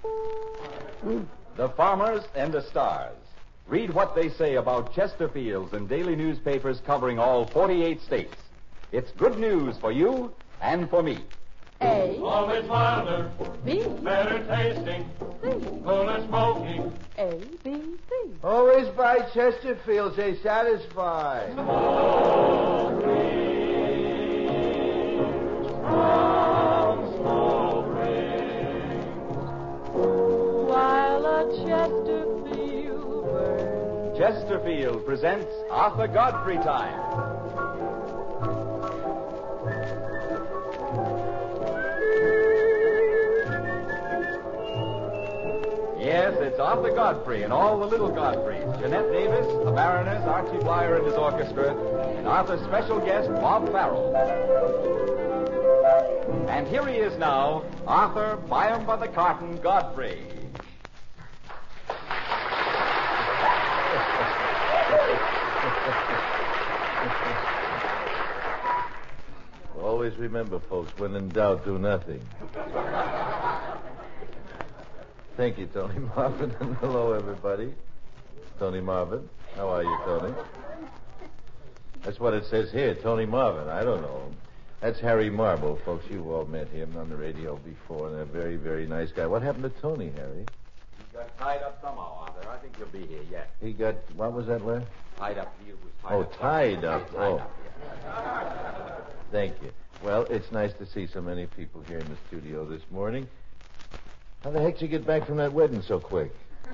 The Farmers and the Stars. Read what they say about Chesterfields in daily newspapers covering all 48 states. It's good news for you and for me. A. Always milder. B. Better tasting. C. Cooler smoking. A, B, C. Always buy Chesterfields. They satisfy. While a Chesterfield burns. Chesterfield presents Arthur Godfrey Time. Yes, it's Arthur Godfrey and all the little Godfreys. Jeanette Davis, the Mariners, Archie Blyer and his orchestra, and Arthur's special guest, Bob Farrell. And here he is now, Arthur Byam by the Carton Godfrey. Always remember, folks, when in doubt, do nothing. Thank you, Tony Marvin, and hello, everybody. Tony Marvin. How are you, Tony? That's what it says here, Tony Marvin. I don't know. That's Harry Marble, folks. You've all met him on the radio before, and a very, very nice guy. What happened to Tony, Harry? He got tied up somehow, Arthur. I think he'll be here yet. He got, what was that word? Tied up. He was tied Oh, up. tied up. Tied Oh, up, yeah. thank you. Well, it's nice to see so many people here in the studio this morning. How the heck did you get back from that wedding so quick?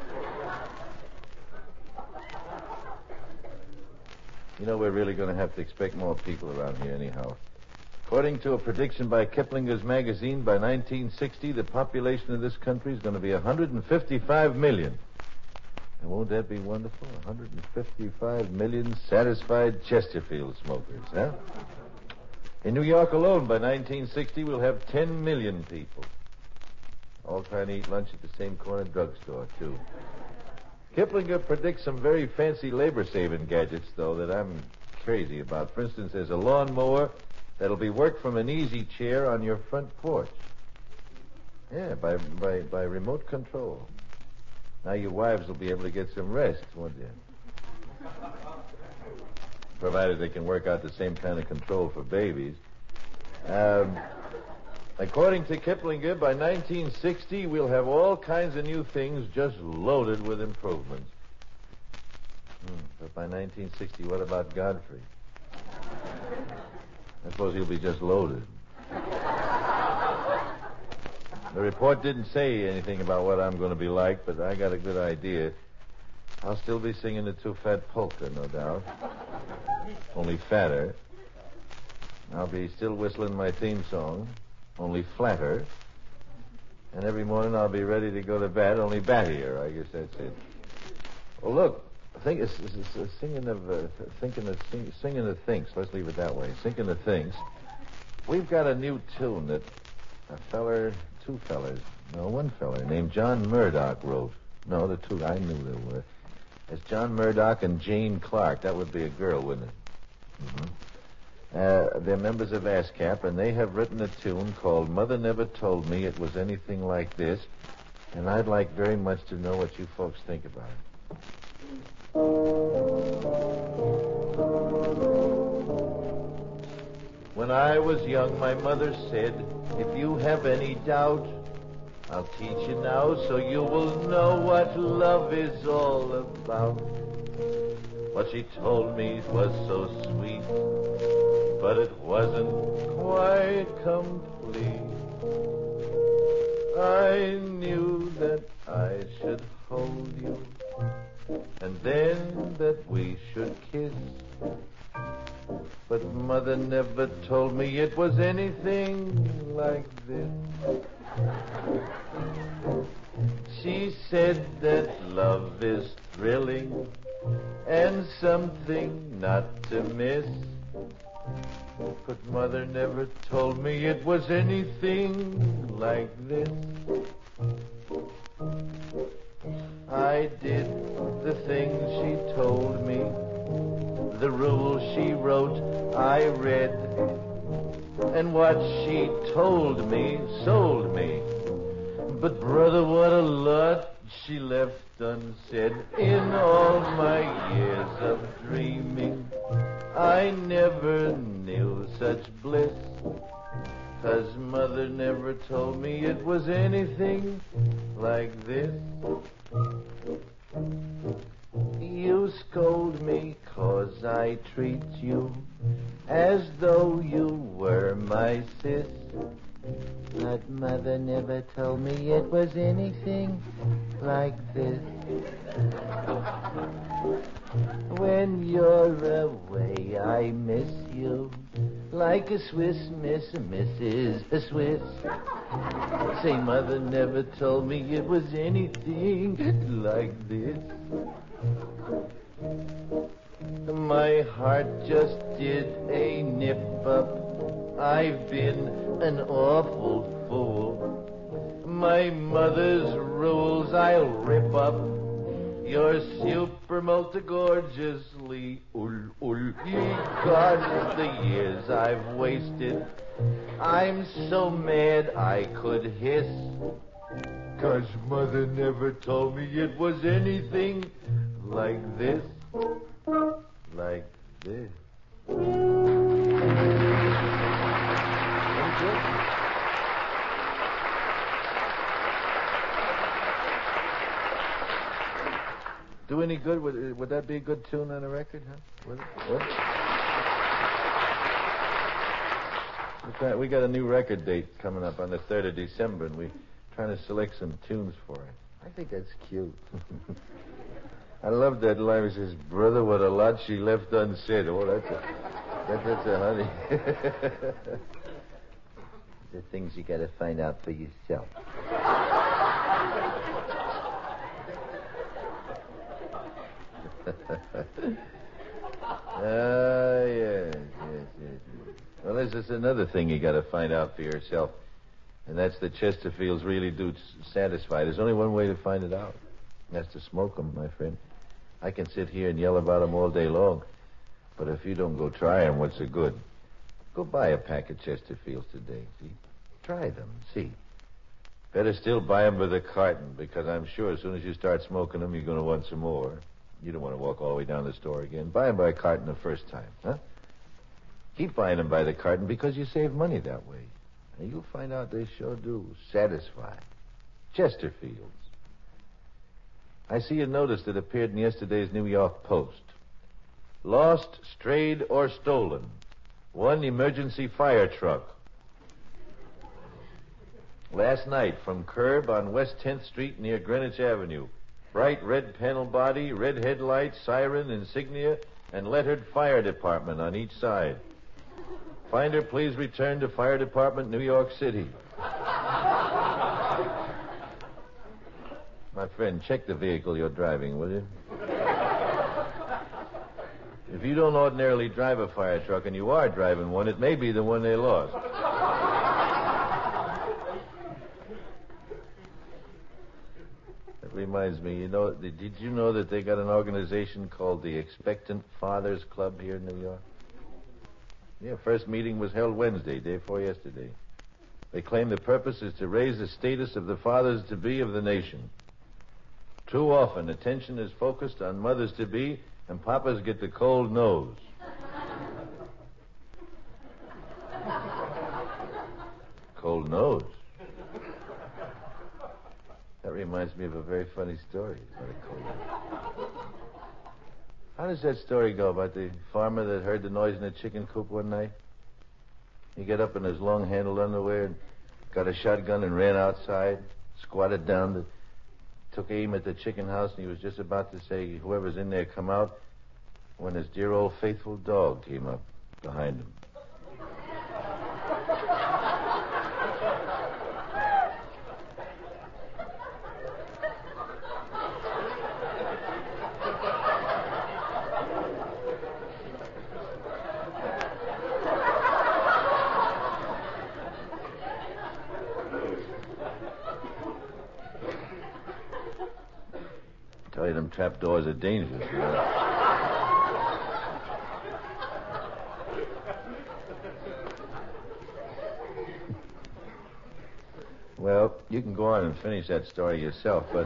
You know, we're really going to have to expect more people around here anyhow. According to a prediction by Kiplinger's magazine, by 1960, the population of this country is going to be 155 million. And won't that be wonderful? 155 million satisfied Chesterfield smokers, huh? In New York alone, by 1960, we'll have 10 million people. All trying to eat lunch at the same corner drugstore, too. Kiplinger predicts some very fancy labor-saving gadgets, though, that I'm crazy about. For instance, there's a lawnmower that'll be worked from an easy chair on your front porch. Yeah, by remote control. Now your wives will be able to get some rest, won't you? Provided they can work out the same kind of control for babies. According to Kiplinger, by 1960, we'll have all kinds of new things just loaded with improvements. But by 1960, what about Godfrey? I suppose he'll be just loaded. The report didn't say anything about what I'm going to be like, but I got a good idea. I'll still be singing the Too Fat Polka, no doubt. Only fatter. I'll be still whistling my theme song, only flatter. And every morning I'll be ready to go to bed, only battier. I guess that's it. Well, look, singing of Thinks. Let's leave it that way. Thinking of Thinks. We've got a new tune that one feller named John Murdoch wrote. No, the two, I knew they were. It's John Murdoch and Jane Clark. That would be a girl, wouldn't it? Mm-hmm. They're members of ASCAP, and they have written a tune called Mother Never Told Me It Was Anything Like This, and I'd like very much to know what you folks think about it. When I was young, my mother said, if you have any doubt, I'll teach you now so you will know what love is all about. What she told me was so sweet, but it wasn't quite complete. I knew that I should hold you, and then that we should kiss. But Mother never told me it was anything like this. She said that love is thrilling and something not to miss. But Mother never told me it was anything like this. I did the things she told me, the rules she wrote I read, and what she told me sold me. But brother, what a lot she left unsaid in all my years of dreaming. I never knew such bliss, 'cause mother never told me it was anything like this. You scold me 'cause I treat you as though you were my sis. But mother never told me it was anything like this. When you're away, I miss you like a Swiss miss, Mrs. a Swiss. Say, mother never told me it was anything like this. My heart just did a nip up. I've been an awful fool. My mother's rules I'll rip up. You're super multi-gorgeously God, the years I've wasted. I'm so mad I could hiss. 'Cause mother never told me it was anything like this. Like this. Do any good? Would that be a good tune on a record, huh? Would it? What? We got a new record date coming up on the 3rd of December, and we're trying to select some tunes for it. I think that's cute. I love that line. It says, brother, what a lot she left unsaid. Oh, that's a honey. The things you got to find out for yourself. Yes. Well, there's just another thing you got to find out for yourself, and that's that Chesterfields really do satisfy. There's only one way to find it out, and that's to smoke them, my friend. I can sit here and yell about them all day long, but if you don't go try them, what's the good? Go buy a pack of Chesterfields today, see? Try them, see. Better still buy them by the carton, because I'm sure as soon as you start smoking them, you're going to want some more. You don't want to walk all the way down the store again. Buy them by a carton the first time, huh? Keep buying them by the carton because you save money that way. And you'll find out they sure do satisfy. Chesterfields. I see a notice that appeared in yesterday's New York Post. Lost, strayed, or stolen. One emergency fire truck. Last night from curb on West 10th Street near Greenwich Avenue. Bright red panel body, red headlights, siren, insignia, and lettered fire department on each side. Finder, please return to Fire Department, New York City. My friend, check the vehicle you're driving, will you? If you don't ordinarily drive a fire truck and you are driving one, it may be the one they lost. That reminds me, did you know that they got an organization called the Expectant Fathers Club here in New York? Yeah, first meeting was held Wednesday, day before yesterday. They claim the purpose is to raise the status of the fathers-to-be of the nation. Too often, attention is focused on mothers-to-be, and papas get the cold nose. Cold nose? That reminds me of a very funny story. How does that story go about the farmer that heard the noise in the chicken coop one night? He got up in his long-handled underwear and got a shotgun and ran outside, squatted down, took aim at the chicken house, and he was just about to say, whoever's in there, come out, when his dear old faithful dog came up behind him. Tell you, them trapdoors are dangerous, you know. Well, you can go on and finish that story yourself, but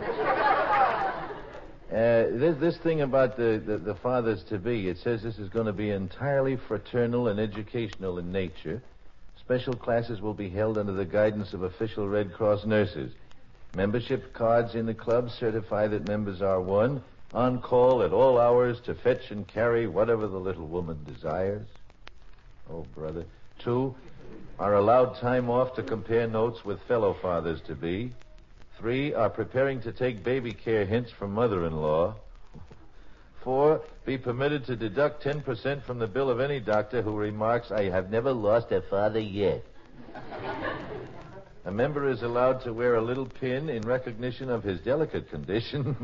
this thing about the fathers-to-be, it says this is going to be entirely fraternal and educational in nature. Special classes will be held under the guidance of official Red Cross nurses. Membership cards in the club certify that members are, 1, on call at all hours to fetch and carry whatever the little woman desires. Oh, brother. 2, are allowed time off to compare notes with fellow fathers-to-be. 3, are preparing to take baby care hints from mother-in-law. 4, be permitted to deduct 10% from the bill of any doctor who remarks, I have never lost a father yet. A member is allowed to wear a little pin in recognition of his delicate condition.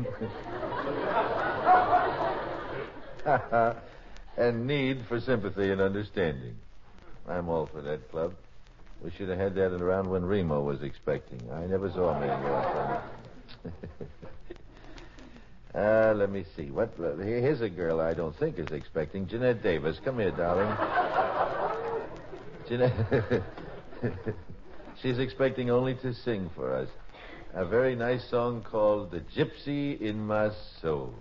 And need for sympathy and understanding. I'm all for that club. We should have had that around when Remo was expecting. I never saw a man go out. Let me see. Here's a girl I don't think is expecting. Jeanette Davis. Come here, darling. Jeanette. She's expecting only to sing for us. A very nice song called The Gypsy in My Soul.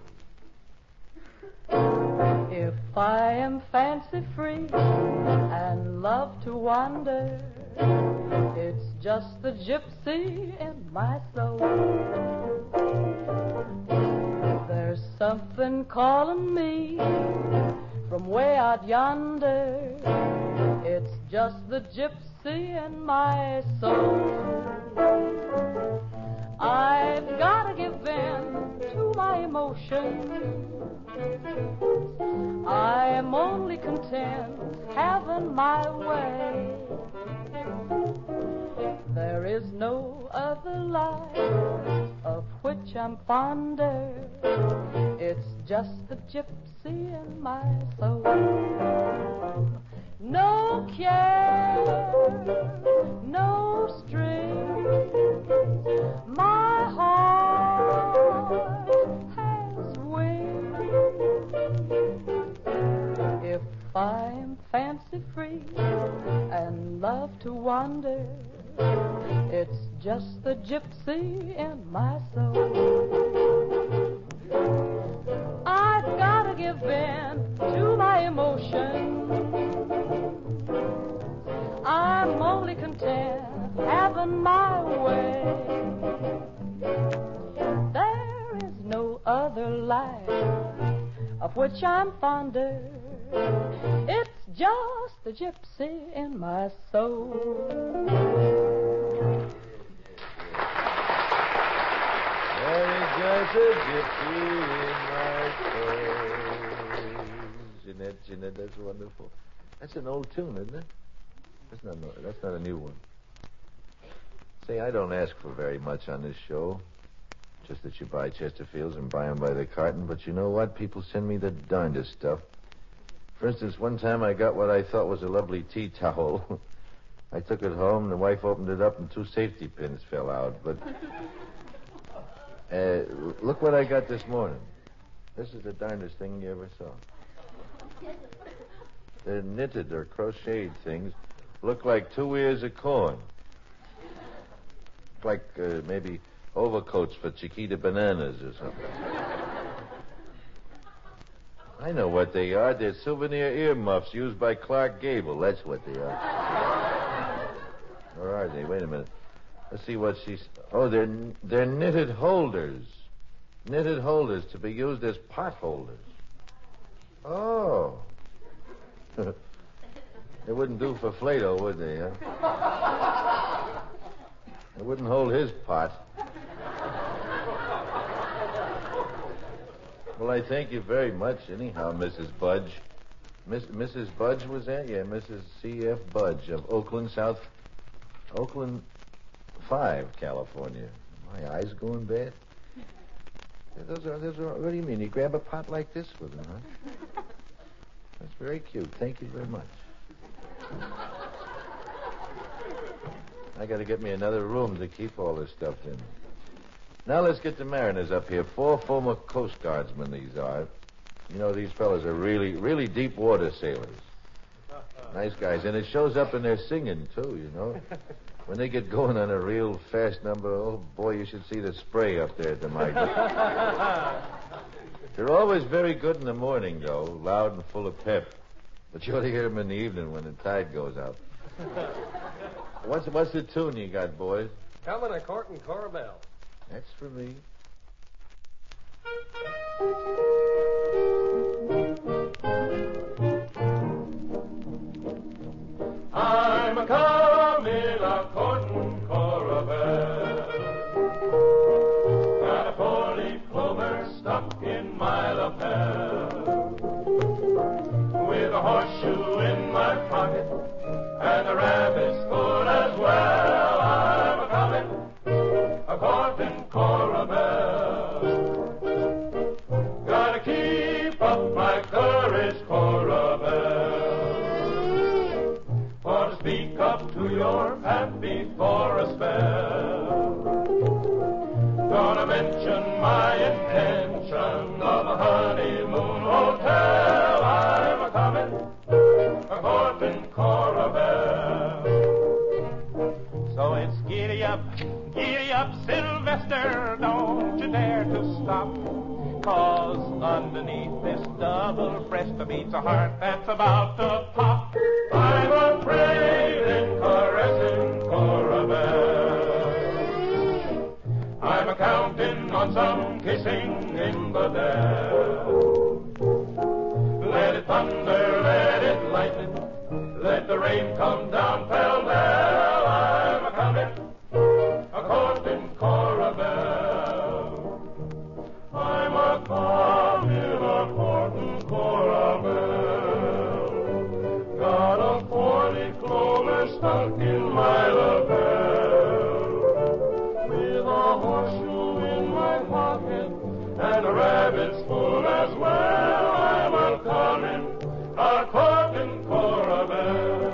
If I am fancy-free and love to wander, it's just the gypsy in my soul. There's something calling me from way out yonder. It's just the gypsy in my soul. I've got to give in to my emotions. I am only content having my way. There is no other life of which I'm fonder. It's just the gypsy in my soul. No care, no strings. My heart has wings. If I'm fancy-free and love to wander, it's just the gypsy in my soul. I've got to give in to my emotions. I'm only content having my way. There is no other life of which I'm fonder. It's just the gypsy in my soul. There is just a gypsy in my soul. Jeanette, that's wonderful. That's an old tune, isn't it? That's not a new one. Say, I don't ask for very much on this show. Just that you buy Chesterfields and buy them by the carton. But you know what? People send me the darndest stuff. For instance, one time I got what I thought was a lovely tea towel. I took it home, the wife opened it up, and 2 safety pins fell out. But look what I got this morning. This is the darndest thing you ever saw. They're knitted or crocheted things. Look like 2 ears of corn. Like maybe overcoats for Chiquita Bananas or something. I know what they are. They're souvenir earmuffs used by Clark Gable. That's what they are. Where are they? Wait a minute. Let's see what she's... Oh, they're knitted holders. Knitted holders to be used as pot holders. Oh. They wouldn't do for Flato, would they, huh? They wouldn't hold his pot. Well, I thank you very much, anyhow, Mrs. Budge. Mrs. Budge was that? Yeah, Mrs. C.F. Budge of Oakland 5, California. My eyes going bad? Those are, what do you mean? You grab a pot like this with them, huh? That's very cute. Thank you very much. I got to get me another room to keep all this stuff in. Now let's get the mariners up here. 4 former Coast Guardsmen these are. You know, these fellas are really, really deep water sailors. Nice guys. And it shows up in their singing, too, you know. When they get going on a real fast number, oh, boy, you should see the spray up there at the mic. They're always very good in the morning, though, loud and full of pep. But you ought to hear them in the evening when the tide goes out. What's the tune you got, boys? Coming a courting Cora Belle. That's for me. I'm a coming a courting Cora Belle. Got a 4-leaf clover stuck in my lapel, with a horseshoe in my pocket and a rabbit's foot as well. I'm a coming a courting Cora Belle. Gotta keep up my courage, Cora Belle, for to speak up to your pappy for a spell. Gonna mention my intention of a honeymoon hotel. I'm a coming a courting Cora Belle. So it's giddy up, Sylvester, don't you dare to stop. 'Cause underneath this double breast beats a heart that's about to pop. I'm a brave and caressing Cora Belle. I'm a counting on some kissing in the dell. Let it thunder, let it lightning, let the rain come down pell-mell. I'm a coming a courting Cora Belle. I'm a coming a courting Cora Belle. Got a 40 clover stuck in my lapel, with a horseshoe in my pocket and a rabbit's foot as well. I'm a coming a courting Cora Belle.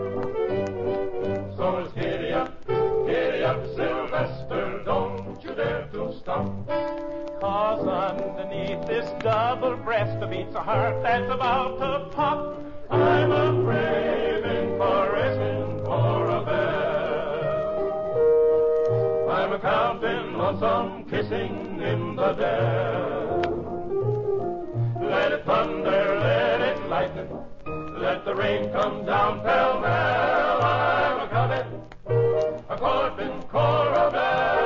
So it's giddy up, Sylvester, don't you dare to stop. 'Cause underneath this double breast beats a heart that's about to pop. I'm a brave and caressing Cora Belle. I'm a counting on some kissing in the dell. Let it thunder, let it lightning, let the rain come down pell-mell. I'm a coming a courting Cora Belle.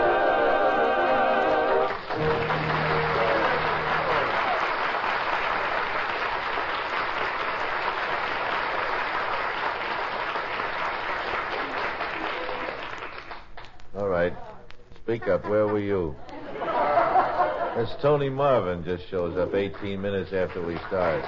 All right. Speak up. Where were you? This Tony Marvin just shows up 18 minutes after we start.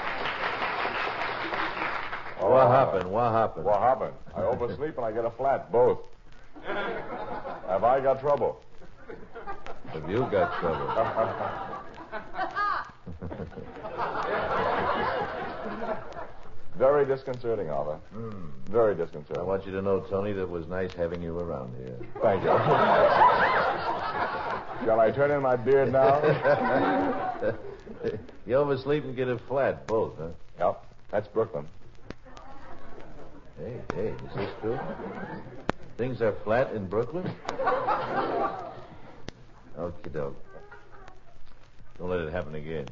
What happened? What happened? I oversleep and I get a flat, both. Have I got trouble? Have you got trouble? Very disconcerting, Oliver. Very I disconcerting. want you to know, Tony, that it was nice having you around here. Thank you. Shall I turn in my beard now? You oversleep and get a flat, both, huh? Yep. That's Brooklyn. Hey, is this true? Things are flat in Brooklyn? Okie doke. Don't let it happen again.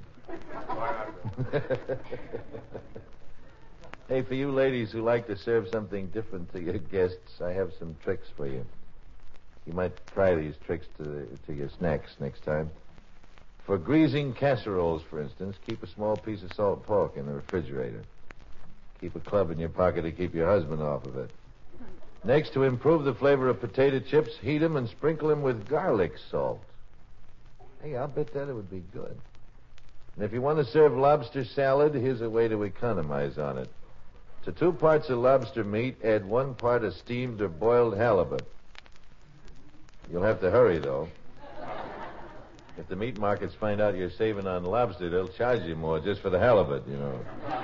Hey, for you ladies who like to serve something different to your guests, I have some tricks for you. You might try these tricks to your snacks next time. For greasing casseroles, for instance, keep a small piece of salt pork in the refrigerator. Keep a club in your pocket to keep your husband off of it. Next, to improve the flavor of potato chips, heat them and sprinkle them with garlic salt. Hey, I'll bet that it would be good. And if you want to serve lobster salad, here's a way to economize on it. To 2 parts of lobster meat, add 1 part of steamed or boiled halibut. You'll have to hurry, though. If the meat markets find out you're saving on lobster, they'll charge you more just for the halibut, you know.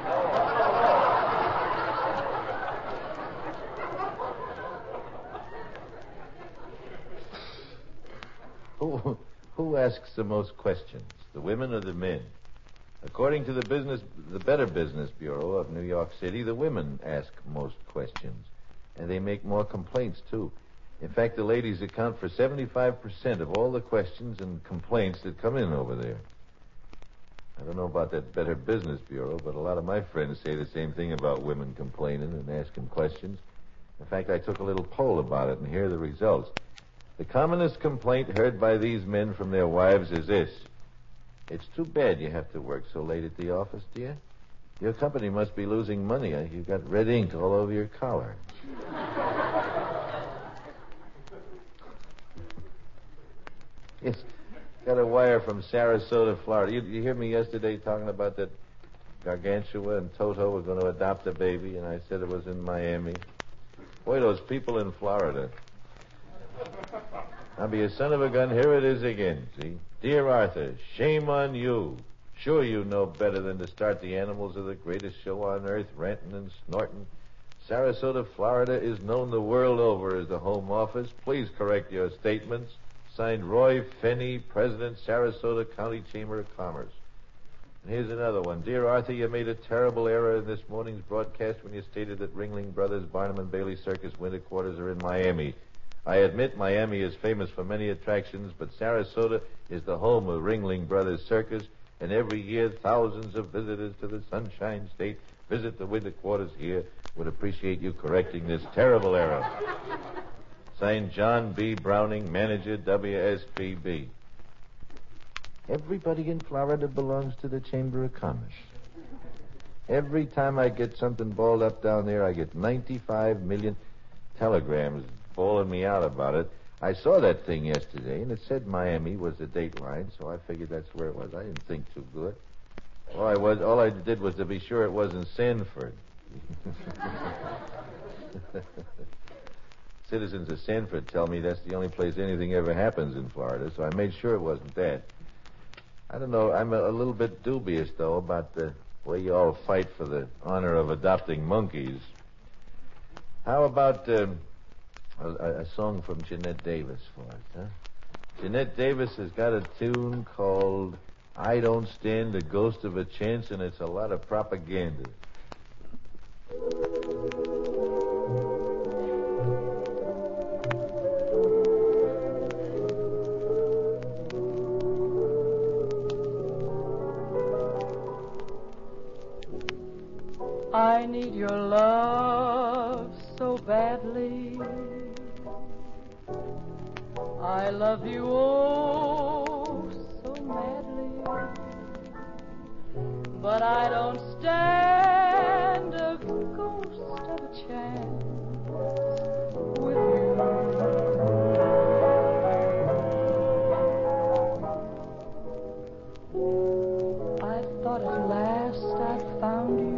Who asks the most questions, the women or the men? According to the Better Business Bureau of New York City, the women ask most questions. And they make more complaints, too. In fact, the ladies account for 75% of all the questions and complaints that come in over there. I don't know about that Better Business Bureau, but a lot of my friends say the same thing about women complaining and asking questions. In fact, I took a little poll about it, and here are the results. The commonest complaint heard by these men from their wives is this. It's too bad you have to work so late at the office, dear. Your company must be losing money. You've got red ink all over your collar. It's got a wire from Sarasota, Florida. You hear me yesterday talking about that Gargantua and Toto were going to adopt a baby, and I said it was in Miami. Boy, those people in Florida. I'll be a son of a gun. Here it is again, see? Dear Arthur, shame on you. Sure you know better than to start the animals of the greatest show on earth, ranting and snorting. Sarasota, Florida is known the world over as the home office. Please correct your statements. Signed, Roy Fenney, President, Sarasota County Chamber of Commerce. And here's another one. Dear Arthur, you made a terrible error in this morning's broadcast when you stated that Ringling Brothers Barnum and Bailey Circus winter quarters are in Miami. I admit Miami is famous for many attractions, but Sarasota is the home of Ringling Brothers Circus, and every year thousands of visitors to the Sunshine State visit the winter quarters here. Would appreciate you correcting this terrible error. Signed, John B. Browning, Manager, WSPB. Everybody in Florida belongs to the Chamber of Commerce. Every time I get something balled up down there, I get 95 million telegrams bawling me out about it. I saw that thing yesterday, and it said Miami was the date line, so I figured that's where it was. I didn't think too good. All I did was to be sure it wasn't Sanford. Citizens of Sanford tell me that's the only place anything ever happens in Florida, so I made sure it wasn't that. I don't know. I'm a little bit dubious, though, about the way you all fight for the honor of adopting monkeys. How about a song from Jeanette Davis for us, huh? Jeanette Davis has got a tune called I Don't Stand the Ghost of a Chance, and it's a lot of propaganda. I need your love so badly. I love you oh so madly. But I don't stand a ghost of a chance with you. I thought at last I'd found you.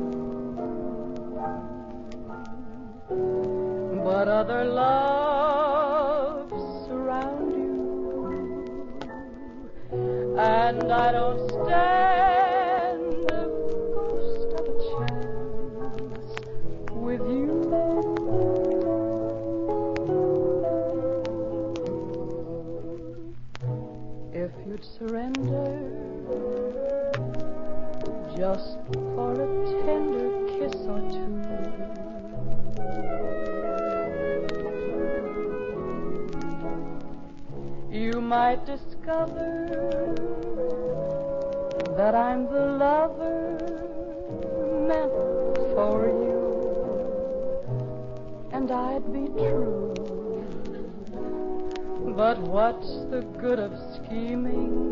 But other loves surround you, and I don't stand a ghost of a chance with you. If you'd surrender just for a tender kiss or two, you might discover that I'm the lover meant for you, and I'd be true. But what's the good of scheming?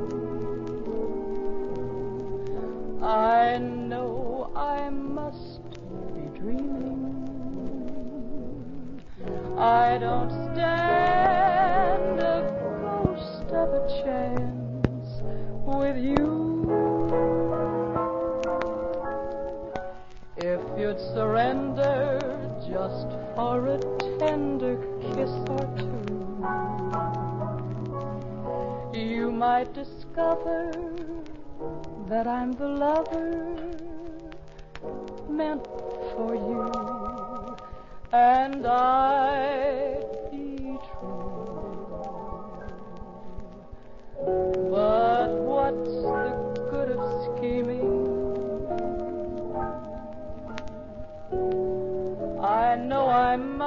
I know I must be dreaming. I don't stand a ghost of a chance with you. If you'd surrender just for a tender kiss or two, you might discover that I'm the lover meant for you, and I'd be true. But what's the good of scheming? I know I'm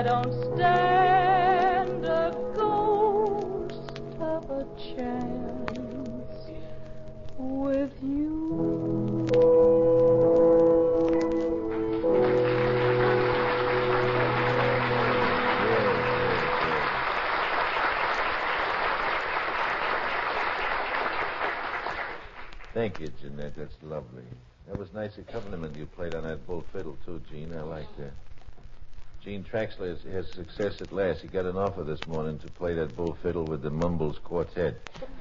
don't stand a ghost of a chance with you. Thank you, Jeanette. That's lovely. That was nice accompaniment you played on that bull fiddle, too, Gene. I liked that. Gene Traxler has success at last. He got an offer this morning to play that bull fiddle with the Mumbles Quartet.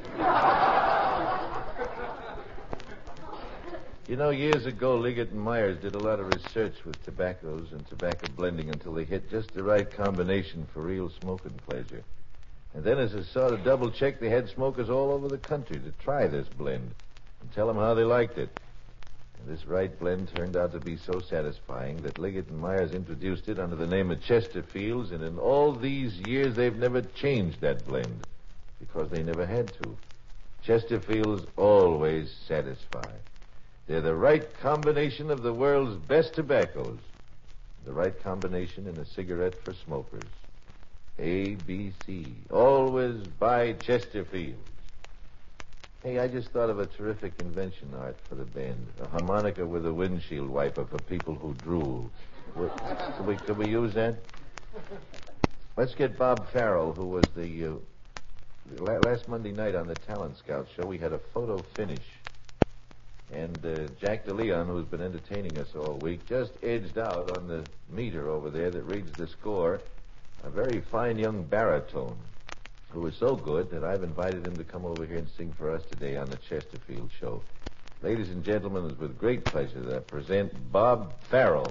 You know, years ago, Liggett and Myers did a lot of research with tobaccos and tobacco blending until they hit just the right combination for real smoking pleasure. And then as a sort of double check, they had smokers all over the country to try this blend and tell them how they liked it. And this right blend turned out to be so satisfying that Liggett and Myers introduced it under the name of Chesterfields, and in all these years they've never changed that blend because they never had to. Chesterfields always satisfy. They're the right combination of the world's best tobaccos. The right combination in a cigarette for smokers. ABC. Always buy Chesterfields. Hey, I just thought of a terrific invention, Art, for the band. A harmonica with a windshield wiper for people who drool. Could we use that? Let's get Bob Farrell, who was the last Monday night on the Talent Scout show. We had a photo finish. And Jack DeLeon, who's been entertaining us all week, just edged out on the meter over there that reads the score. A very fine young baritone who was so good that I've invited him to come over here and sing for us today on the Chesterfield show. Ladies and gentlemen, it's with great pleasure that I present Bob Farrell.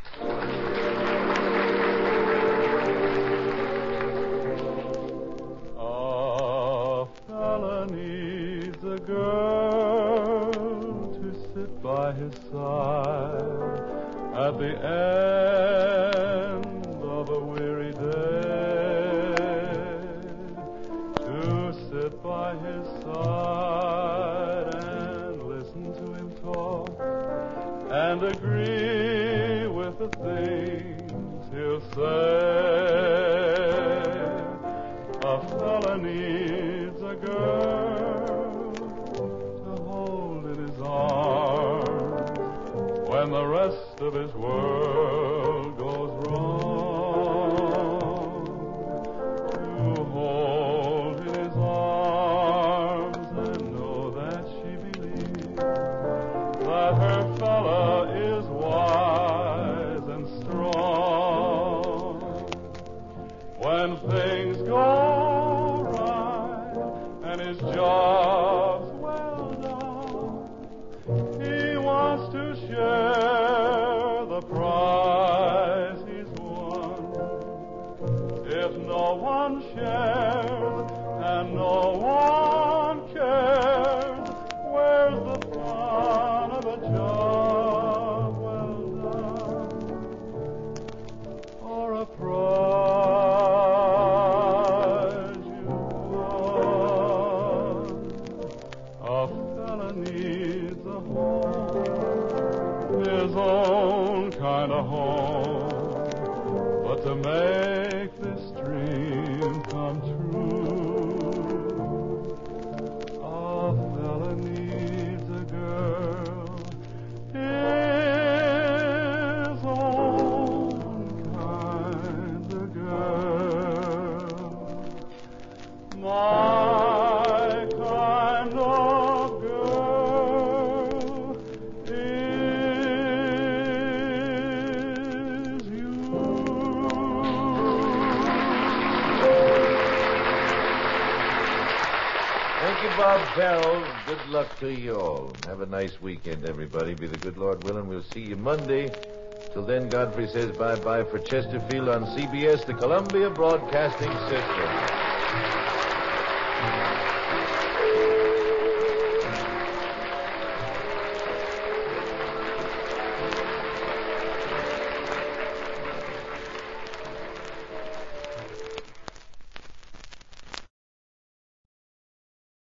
A fella needs a girl to sit by his side at the end of a weary day, to sit by his side and listen to him talk and agree with the things he'll say. A fella needs a girl to hold in his arms when the rest of his world goes wrong. To hold in his arms and know that she believes that her fella is wise and strong. When things go and his job's well done, he wants to share the prize he's won. If no one shares and no one cares, where's the fun of a job well done? Or a prize you won? A fella needs a home, his own kind of home. But to make this dream come true, a fella needs a girl, his own kind of girl. My kind of girl is you. Thank you, Bob Farrell. Good luck to you all. Have a nice weekend, everybody. Be the good Lord willing. We'll see you Monday. Till then, Godfrey says bye-bye for Chesterfield on CBS, the Columbia Broadcasting System.